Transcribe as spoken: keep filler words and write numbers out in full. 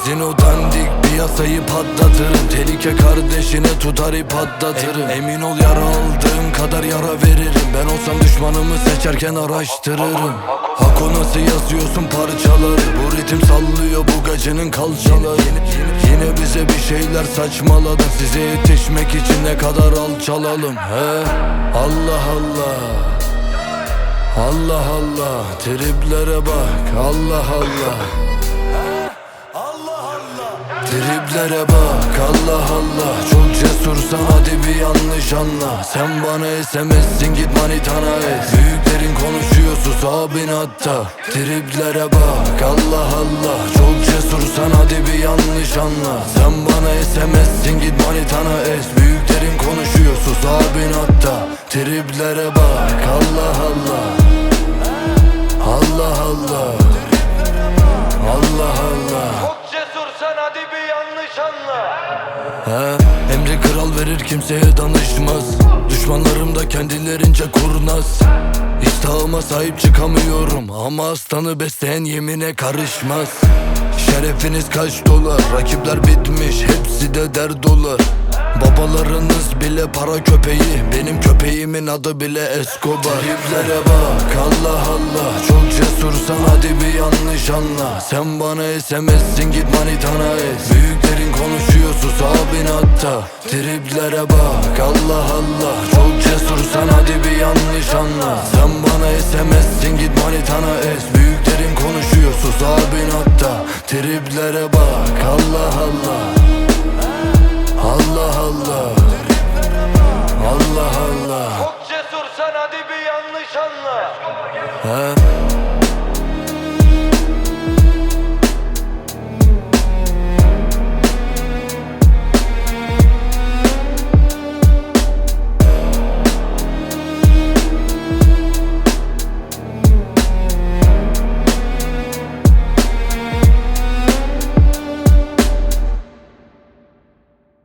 Sizin o dandik piyasayı patlatırım. Tehlike kardeşine tutar ip atlatırım. e, Emin ol yara aldığım kadar yara veririm. Ben olsam düşmanımı seçerken araştırırım. Hako nasıl yazıyorsun parçaları? Bu ritim sallıyor bu gecenin kalçaları. Yine, yine, yine bize bir şeyler saçmaladın. Size yetişmek için ne kadar alçalalım he? Allah Allah, Allah Allah, triplere bak, Allah Allah, Allah Allah, triplere bak, Allah Allah. Çok cesursan hadi bir yanlış anla. Sen bana S M S'sin git manitana es. Büyüklerin konuşuyor sus abin hatta. Triplere bak, Allah Allah. Çok cesursan hadi bir yanlış anla. Sen bana S M S'sin git manitana es. Büyüklerin konuşuyor sus abin hatta. Triplere bak, Allah Allah, Allah Allah, Allah Allah. Çok cesursan hadi bir yanlış anla. He, emri kral verir kimseye danışmaz. Düşmanlarım da kendilerince kurnaz. İstahıma sahip çıkamıyorum ama aslanı besleyen yemine karışmaz. Şerefiniz kaç dolar? Rakipler bitmiş, hepsi de dert dolar. Babalarınız bile para köpeği, benim köpeğimin adı bile Escobar. Triplere bak, Allah Allah. Çok cesursan hadi bir yanlış anla. Sen bana S M S'sin git manitana es. Büyüklerin konuşuyor sus abin hatta. Triplere bak, Allah Allah. Çok cesursan hadi bir yanlış anla. Sen bana S M S'sin git manitana es. Büyüklerin konuşuyor sus abin hatta. Triplere bak, Allah Allah, Allah